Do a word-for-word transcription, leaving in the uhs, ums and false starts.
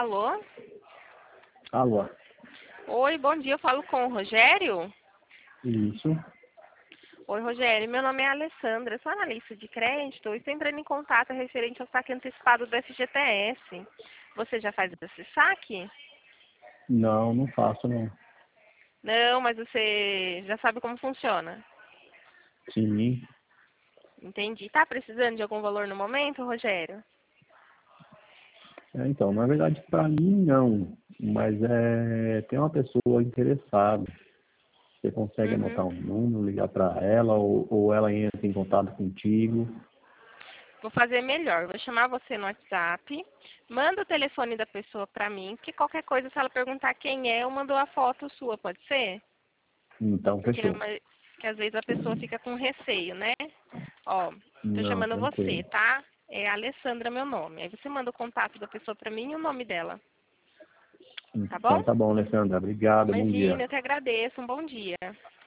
Alô? Alô? Oi, bom dia, eu falo com o Rogério? Isso. Oi, Rogério, meu nome é Alessandra, sou analista de crédito e estou entrando em contato referente ao saque antecipado do F G T S. Você já faz esse saque? Não, não faço não. Não, mas você já sabe como funciona. Sim. Entendi. Tá precisando de algum valor no momento, Rogério? É, então, na verdade, para mim não. Mas é, tem uma pessoa interessada. Você consegue anotar Uhum. um número, ligar para ela ou, ou ela entra em contato contigo? Vou fazer melhor. Vou chamar você no WhatsApp. Manda o telefone da pessoa pra mim, porque qualquer coisa, se ela perguntar quem é, eu mando a foto sua, pode ser? Então, Porque, fechou. mas- que às vezes a pessoa fica com receio, né? Ó, tô Não, chamando tranquilo. você, tá? É Alessandra meu nome. Aí você manda o contato da pessoa pra mim e o nome dela, tá bom? Então tá bom, Alessandra. Obrigado, bom dia. Imagina, eu te agradeço. Um bom dia.